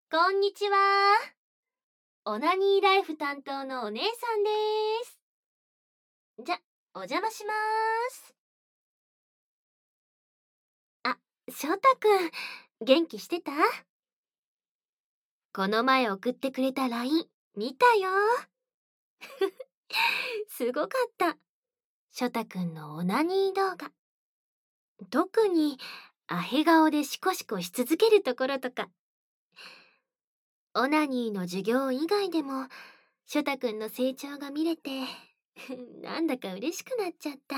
こんにちは。オナニーライフ担当のお姉さんです。お邪魔します。あ、翔太くん、元気してた？この前送ってくれた LINE 見たよ。すごかった。翔太くんのオナニー動画。特にアヘ顔でシコシコし続けるところとか。オナニーの授業以外でも翔太くんの成長が見れてなんだか嬉しくなっちゃった。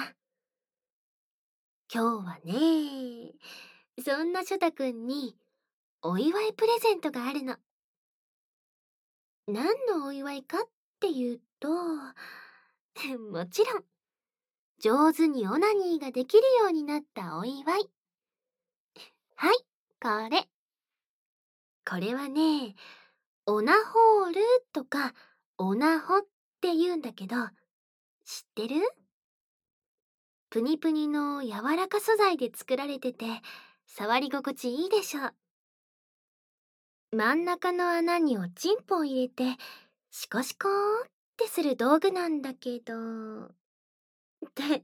今日はね、そんなショタくんにお祝いプレゼントがあるの。何のお祝いかっていうと、もちろん、上手にオナニーができるようになったお祝い。はい、これ。これはね、オナホールとかオナホって言うんだけど、知ってる？プニプニの柔らか素材で作られてて、触り心地いいでしょ。真ん中の穴におちんぽを入れてシコシコーってする道具なんだけどって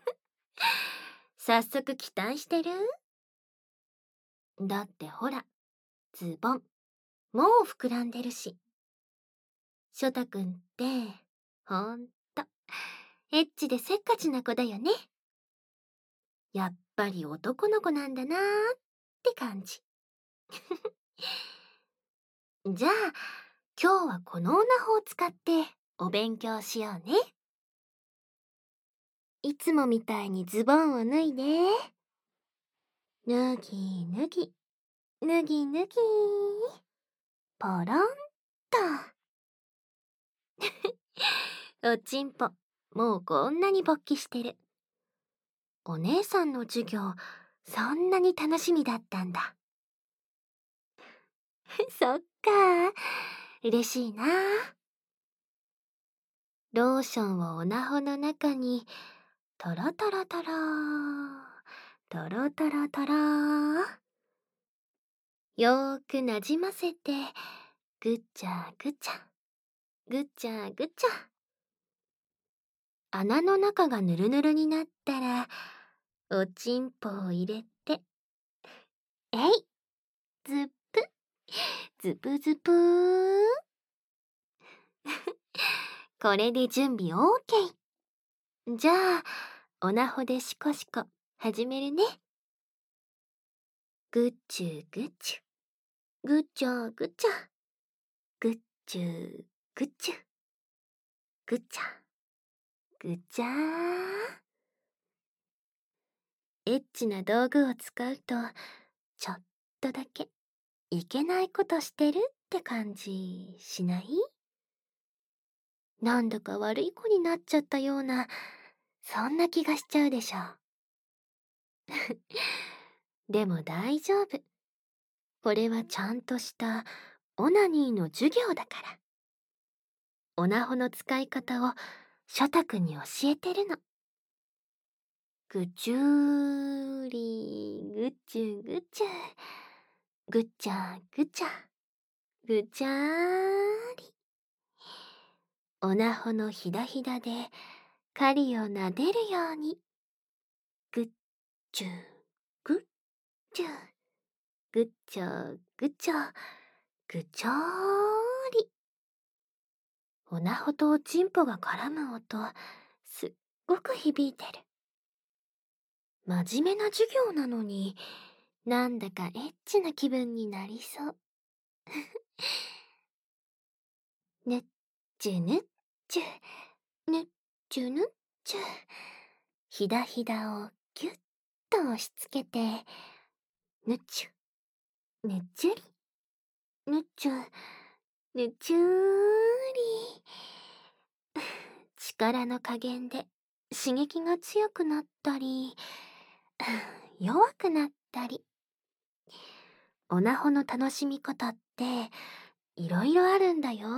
早速期待してる？だってほら、ズボンもう膨らんでるし。ショタくんってほんとエッチでせっかちな子だよね。やっぱり男の子なんだなーって感じ。じゃあ今日はこのオナホを使ってお勉強しようね。いつもみたいにズボンを脱いで、脱ぎ脱ぎ、脱ぎ脱ぎ、ポロンと。おちんぽ、もうこんなに勃起してる。お姉さんの授業、そんなに楽しみだったんだ。そっか、嬉しいな。ローションをオナホの中に、トロトロトロトロトロトロよーくなじませて、ぐちゃぐちゃ、ぐちゃぐちゃ。穴の中がぬるぬるになったら、おちんぽを入れて、えい、ずっぷ、ずぷずぷー。これで準備 OK。じゃあ、オナホでシコシコ始めるね。ぐっちゅぐちゅ、ぐちゃぐちゃ、ぐっちゅぐちゅ、ぐちゃ、ぐちゃー。エッチな道具を使うと、ちょっとだけいけないことしてるって感じしない？なんだか悪い子になっちゃったような、そんな気がしちゃうでしょ。でも大丈夫。これはちゃんとしたオナニーの授業だから。オナホの使い方をショタくんに教えてるの。ぐちゅーり、ぐちゅぐちゅ、ぐちゃぐちゃ、ぐちゃーり。オナホのひだひだで狩りをなでるように。ぐっちゅぐっちゅ、ぐっちょぐちょ、ぐちょーり。オナホとおちんぽが絡む音、すっごく響いてる。真面目な授業なのに、なんだかエッチな気分になりそう。ぬっちゅぬっちゅ、ぬっちゅぬっちゅ。ひだひだをぎゅっと押しつけて、ぬっちゅ、ぬっちゅり、ぬっちゅ、ぬちゅーり。力の加減で刺激が強くなったり、弱くなったり。オナホの楽しみ方っていろいろあるんだよ。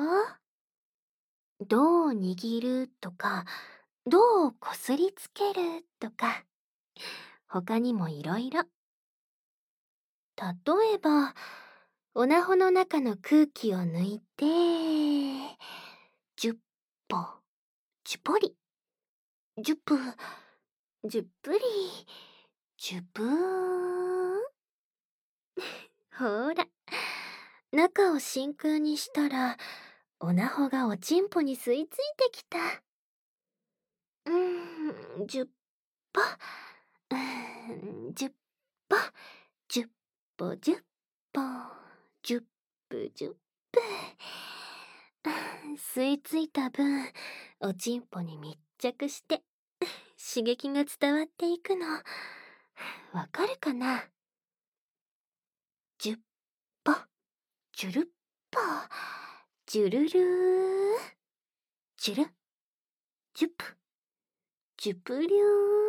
どう握るとか、どうこすりつけるとか、他にもいろいろ。例えば、 おなほの中の空気を抜いて、10歩、10ぽり、10ぷ、10ぷり、10ぷー。ほら、中を真空にしたら、おなほがおちんぽに吸い付いてきた。10歩、10歩、10歩、10歩、10歩、10歩。吸い付いた分、おちんぽに密着して、刺激が伝わっていくの。わかるかな？ 10 歩、ジュルッポ、ジュルルー、ジュル、ジュップ、ジュプリュー。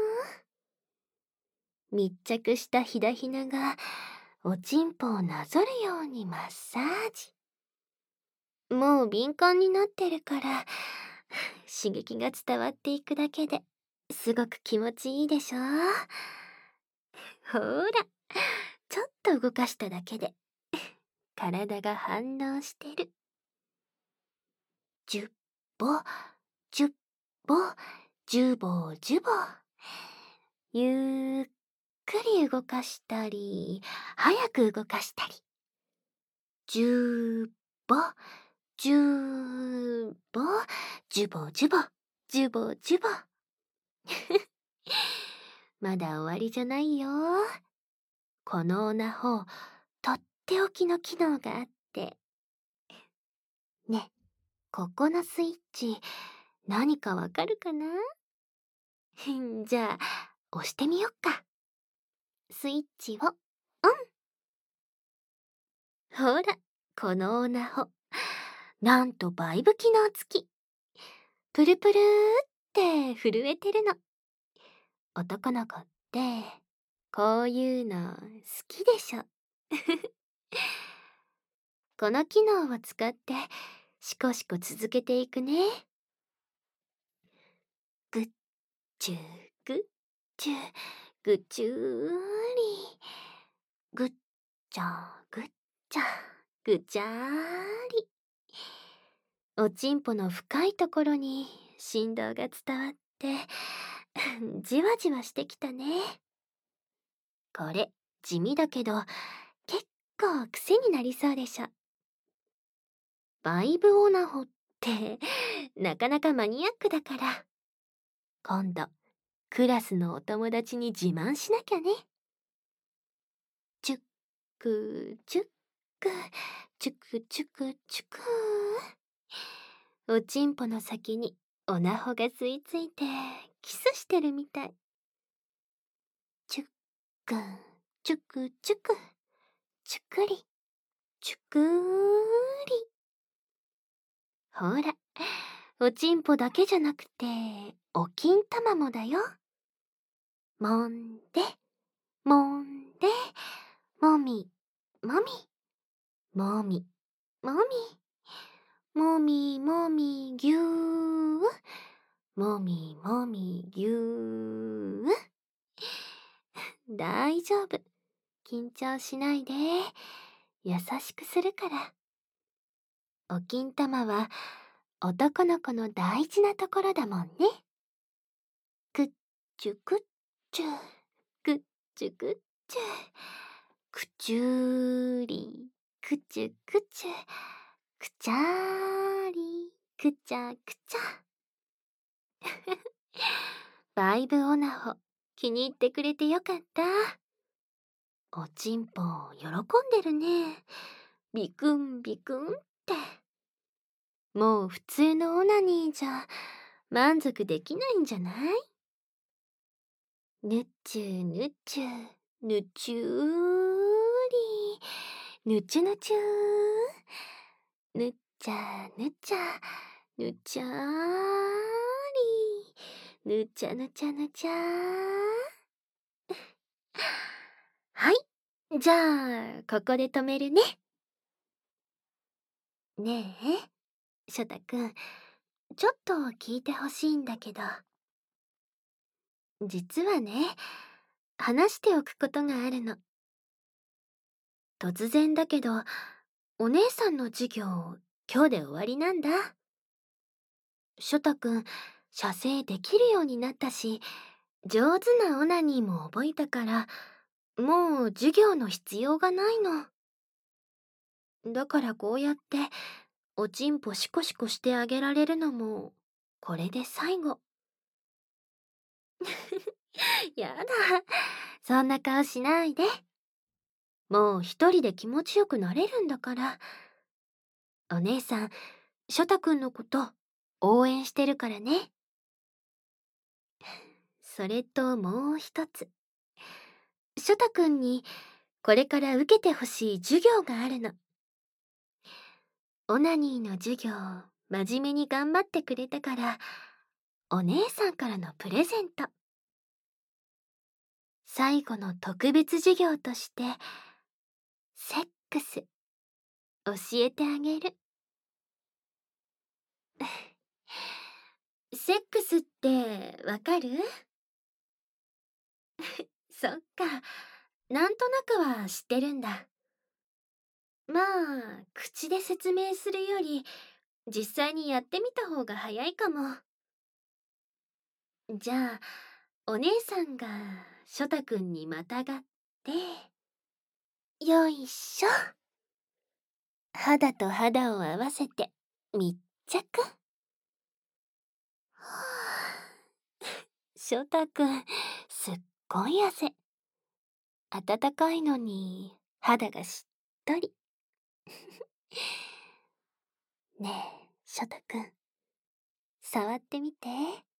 密着したひだひながおちんぽをなぞるようにマッサージ。もう敏感になってるから刺激が伝わっていくだけですごく気持ちいいでしょ。ほら、ちょっと動かしただけで体が反応してる。10歩、10歩、10歩、10歩。ゆっくり動かしたり、早く動かしたり。10歩、10歩、10歩、10歩、10歩、10歩。まだ終わりじゃないよ。このオナホ、とっておきの機能があって。ね、ここのスイッチ、何かわかるかな？じゃあ、押してみよっか。スイッチをオン。ほら、このオナホ、なんとバイブ機能付き。プルプルーって震えてるの。男の子って、こういうの好きでしょ。この機能を使って、シコシコ続けていくね。ぐっちゅぐっちゅ、ぐちゅーり。ぐっちゃぐっちゃ、ぐちゃーり。おちんぽの深いところに振動が伝わってじわじわしてきたね。これ地味だけど結構癖になりそうでしょ。バイブオナホってなかなかマニアックだから、今度クラスのお友達に自慢しなきゃね。チュックチュックチュクチュクチュク。おちんぽの先におなほが吸い付いてキスしてるみたい。チュックチュクチュクチュクリチュクーリ。ほら、おちんぽだけじゃなくてお金玉もだよ。もんでもんで、もみもみもみもみもみもみぎゅー、もみもみぎゅー。大丈夫、緊張しないで、優しくするから。お金玉は男の子の大事なところだもんね。くっちゅくっちゅ、くっちゅくっちゅ、くちゅーり、くちゅくちゅ、くちゃーり、くちゃくちゃ。バイブオナホ、気に入ってくれてよかった。おちんぽ喜んでるね。ビクンビクンって。もう普通のオナニーじゃ満足できないんじゃない？ぬっちゅぬっちゅ、ぬちゅーり、ぬちゅぬちゅー、ぬっちゃぬっちゃ、ぬちゃーり、ぬちゃぬちゃぬちゃー。はい、じゃあここで止めるね。ねえ、ショタくん、ちょっと聞いてほしいんだけど。実はね、話しておくことがあるの。 突然だけど、お姉さんの授業、今日で終わりなんだ。ショタくん、射精できるようになったし、上手なオナニーも覚えたから、もう授業の必要がないの。だからこうやって、おちんぽシコシコしてあげられるのも、これで最後。やだ。そんな顔しないで。もう一人で気持ちよくなれるんだから。お姉さん、ショタくんのこと応援してるからね。それともう一つ。ショタくんにこれから受けてほしい授業があるの。オナニーの授業、真面目に頑張ってくれたから、お姉さんからのプレゼント。最後の特別授業として、セックス、教えてあげる。セックスってわかる？そっか。なんとなくは知ってるんだ。まあ、口で説明するより、実際にやってみた方が早いかも。じゃあ、お姉さんがショタくんにまたがって、よいしょ。肌と肌を合わせて密着。はあ、ショタくん、すっごい汗。暖かいのに肌がしっとり。ねえ、ショタくん、触ってみて。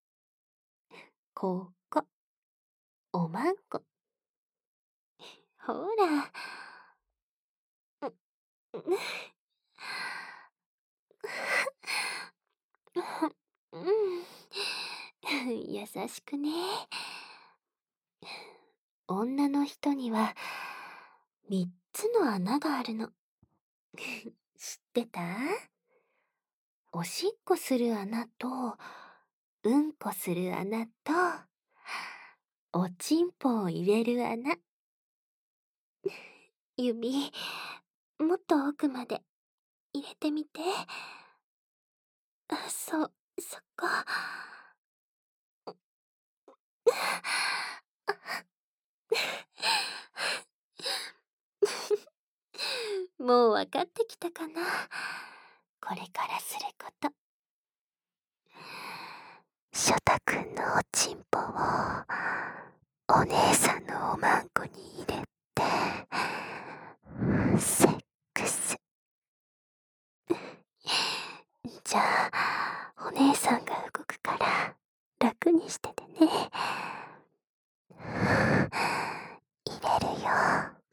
ここ、おまんこ。ほら。う、う、うん。優しくね。女の人には3つの穴があるの。知ってた？おしっこする穴と、うんこする穴と、おちんぽを入れる穴。指、もっと奥まで入れてみて。そこ。もうわかってきたかな。これからすること。ショタくんのおちんぽをお姉さんのおまんこに入れて、セックス。じゃあ、お姉さんが動くから楽にしててね。入れるよ。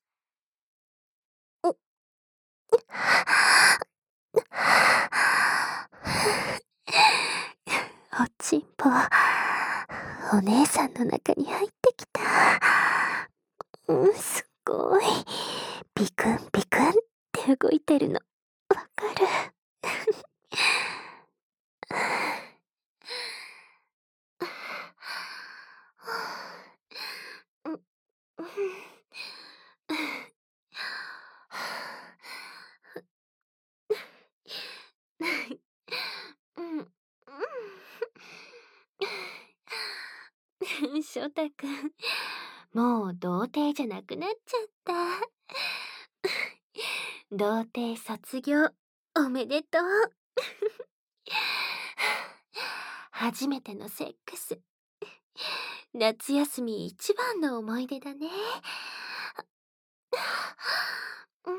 おちんぽ、お姉さんの中に入ってきた。すごい。ビクンビクンって動いてるの。わかる。ショタくん、もう童貞じゃなくなっちゃった。童貞卒業、おめでとう。初めてのセックス。夏休み一番の思い出だね。うん。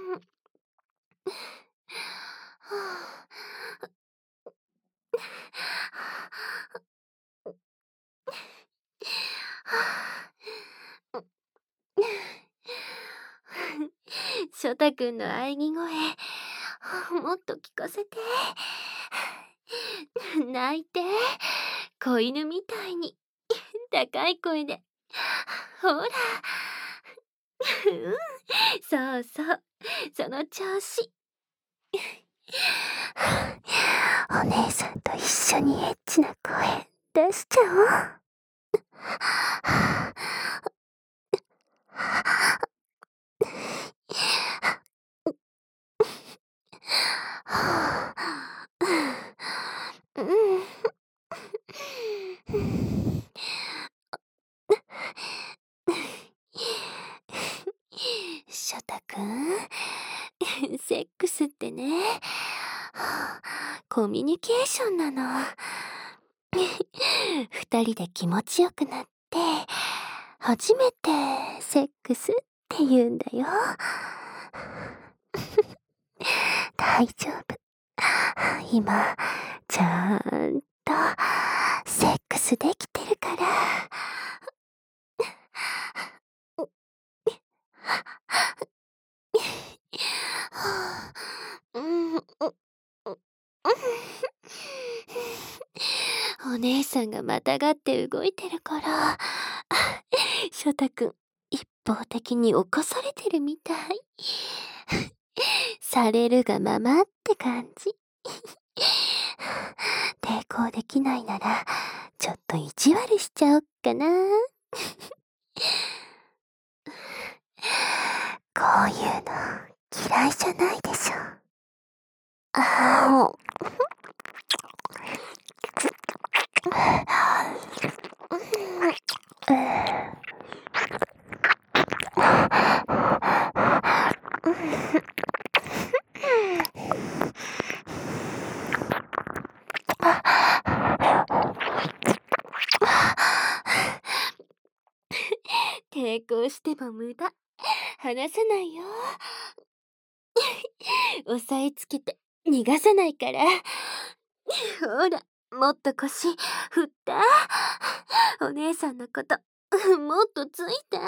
ショタくんの喘ぎ声、もっと聞かせて。泣いて、子犬みたいに、高い声で。ほら。うん、そうそう、その調子。お姉さんと一緒にエッチな声出しちゃおう。 セックスってね、コミュニケーションなの。二人で気持ちよくなって、初めてセックスって言うんだよ。大丈夫。今、ちゃんとセックスできてるから。うん、お姉さんがまたがって動いてるから、翔太くん、一方的に起こされてるみたい。されるがままって感じ。抵抗できないなら、ちょっと意地悪しちゃおっかな。こういうの嫌いじゃないでしょ。あ抵抗しても無駄。離さないよ。押さえつけて逃がさないから。ほら、もっと腰振った。お姉さんのこと、もっとついて。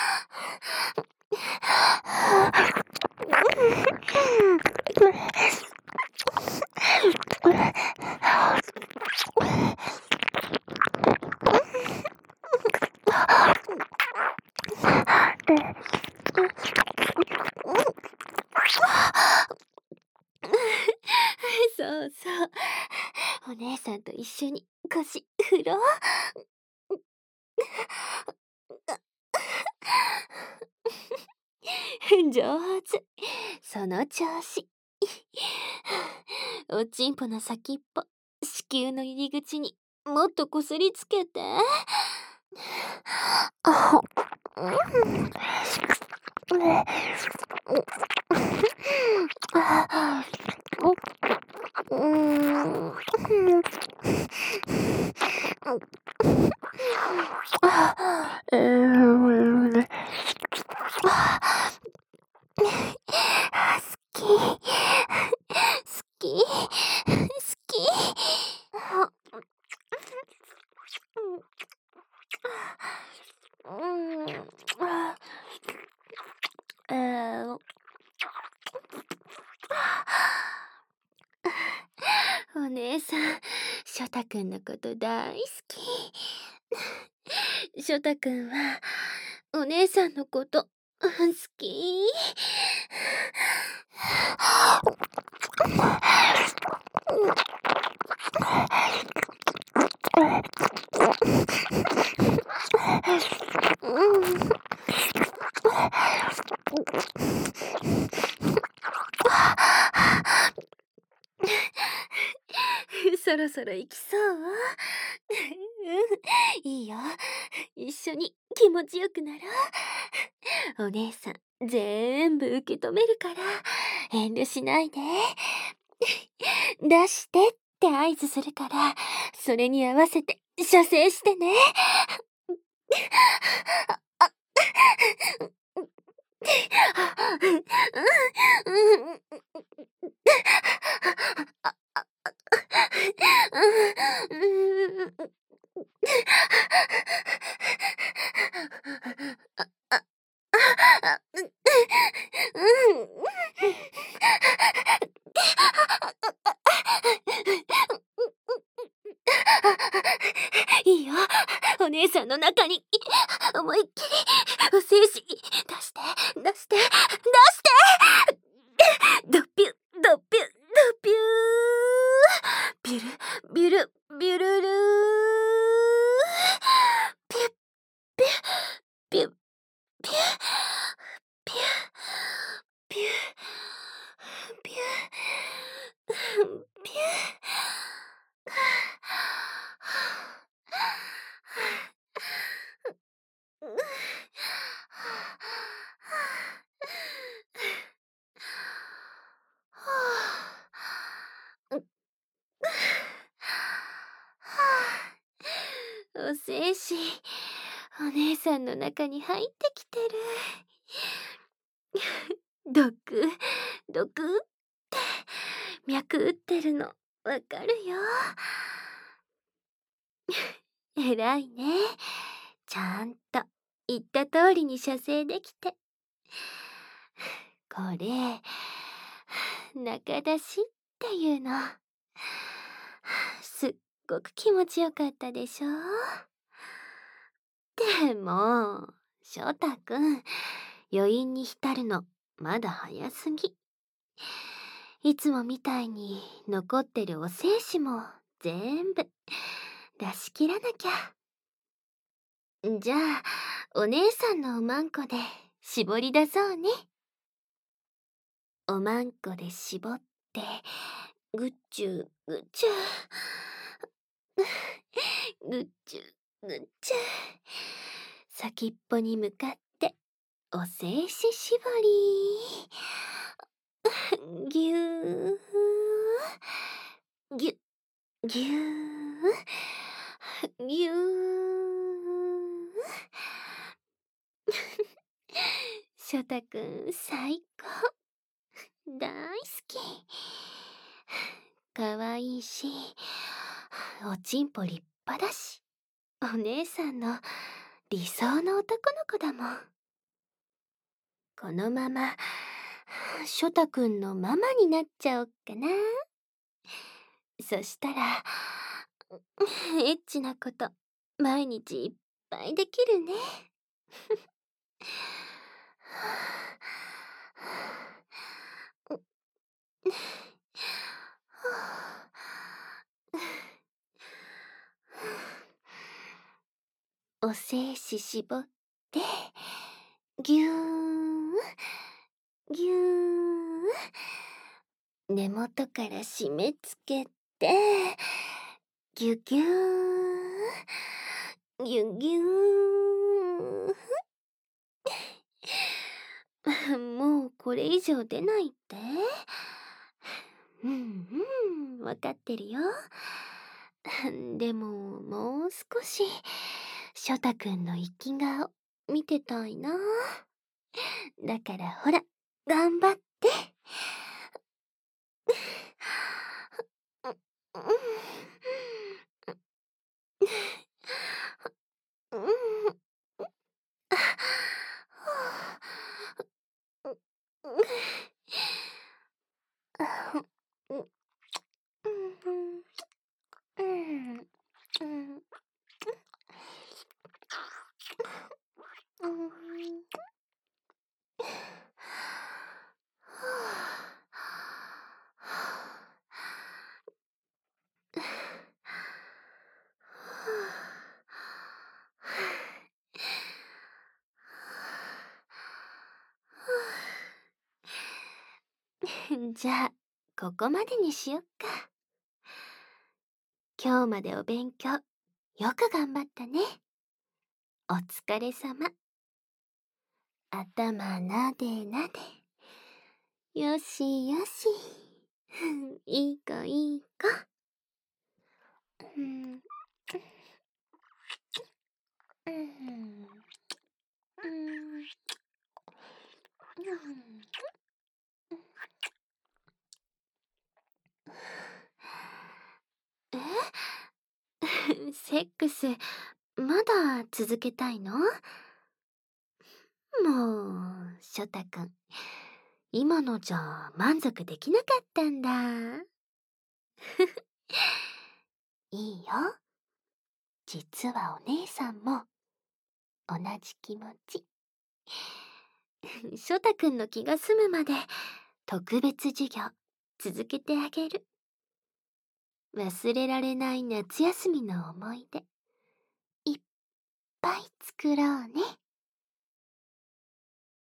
そうそう。お姉さんと一緒に腰振ろう。上手。その調子。おちんぽの先っぽ、子宮の入り口にもっとこすりつけて。好き。好き。お姉さん、翔太くんのこと大好き。翔太くんは、お姉さんのこと好き。そろそろ行きそう？いいよ。一緒に気持ちよくなろう。お姉さん、全部受け止めるから、遠慮しないで。出してって合図するから、それに合わせて射精してね。いいよ。お姉さんの中に思いっきり精子出して出して出してドピュドピュドピュビュルビュルビュルルピュッピュッピュッピュッピュッピュッピュッピュッお精子、お姉さんの中に入ってきてる。ドク、ドクって脈打ってるのわかるよ。偉いね。ちゃんと言った通りに射精できて。これ、中出しっていうの。すっごく気持ちよかったでしょ。でも、翔太くん、余韻に浸るのまだ早すぎ。いつもみたいに残ってるお精子も全部出し切らなきゃ。じゃあ、お姉さんのおまんこで絞り出そうね。おまんこで絞って、ぐっちゅぐっちゅ。ぐっちゅぐっちゅ。先っぽに向かってお精子絞り。ぎゅーぎゅぎゅーぎゅー。翔太くん最高。大好き。かわいいし、おちんぽ立派だし、お姉さんの理想の男の子だもん。このまま、翔太くんのママになっちゃおっかな。そしたら、エッチなこと、毎日いっぱいできるね。お精子絞って、ぎゅーぎゅー。根元から締め付けて、ぎゅぎゅーぎゅぎゅー。もうこれ以上出ないって。わかってるよ。でももう少し翔太くんの生き顔見てたいな。だからほら、頑張って。じゃあ、ここまでにしよっか。今日までお勉強、よく頑張ったね。お疲れさま。頭なでなで。よしよし。いい子いい子。うんうんセックス、まだ続けたいの？もう、ショタくん。今のじゃ満足できなかったんだ。いいよ。実はお姉さんも同じ気持ち。ショタくんの気が済むまで特別授業続けてあげる。忘れられない夏休みの思い出いっぱい作ろうね。